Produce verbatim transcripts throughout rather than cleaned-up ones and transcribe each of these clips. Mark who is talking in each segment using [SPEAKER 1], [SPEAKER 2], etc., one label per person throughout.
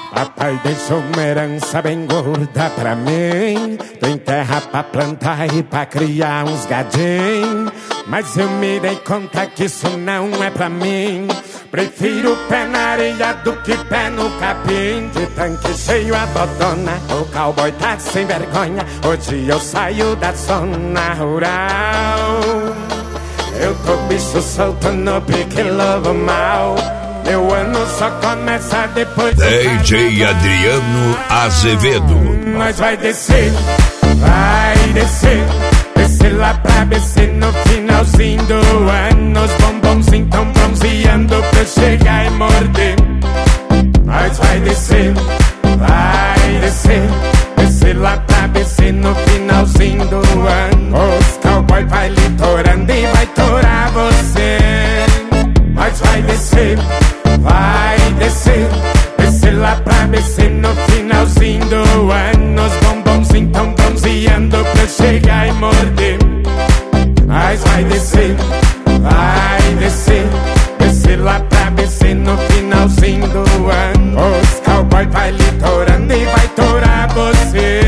[SPEAKER 1] Papai deixou uma herança bem gorda pra mim. Tem terra pra plantar e pra criar uns gadinhos. Mas eu me dei conta que isso não é pra mim. Prefiro pé na areia do que pé no capim. De tanque cheio a botona, o cowboy tá sem vergonha. Hoje eu saio da zona rural. Eu tô bicho solto no pique lobo mal. Meu ano só começa depois do
[SPEAKER 2] D J Adriano Azevedo.
[SPEAKER 1] Mas vai descer, vai descer. Descer lá pra B C no finalzinho do ano. Os bombons então bronzeando pra eu chegar e morder. Mas vai descer, vai descer. Descer lá pra B C no finalzinho do ano. Os cowboy vai litorando e vai torar você. Mas vai descer, vai descer. Descer lá pra B C no finalzinho do ano. Os bombons então bronzeando pra eu chegar e morder. Mas vai descer, vai descer. Descer lá pra B C no finalzinho do ano. Os cowboy vai litorando e vai torar você.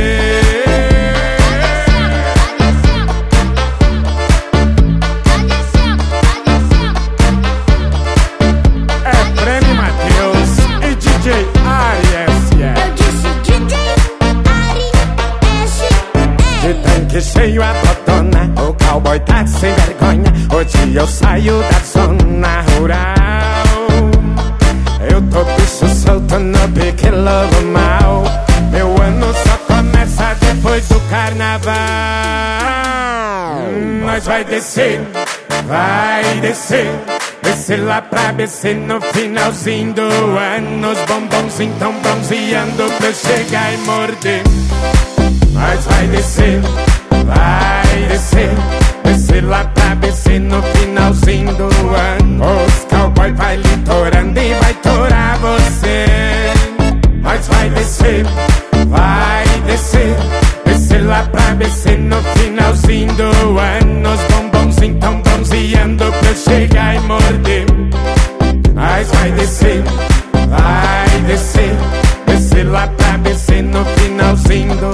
[SPEAKER 1] Que cheio a botona, o cowboy tá sem vergonha. Hoje eu saio da zona rural. Eu tô bicho solto no pique lobo mal. Meu ano só começa depois do carnaval. hum, Mas vai descer, vai descer. Descer lá pra B C no finalzinho do ano. Os bombons então bronzeando pra eu chegar e morder. Mas vai descer, vai descer. Descer lá pra B C no finalzinho do ano. Os cowboy vai litorando e vai torar você. Mas vai descer, vai descer. Descer lá pra B C no finalzinho do ano. Os bombons então bronzeando pra eu chegar e morder. Mas vai descer, vai descer. Descer lá pra B C no finalzinho do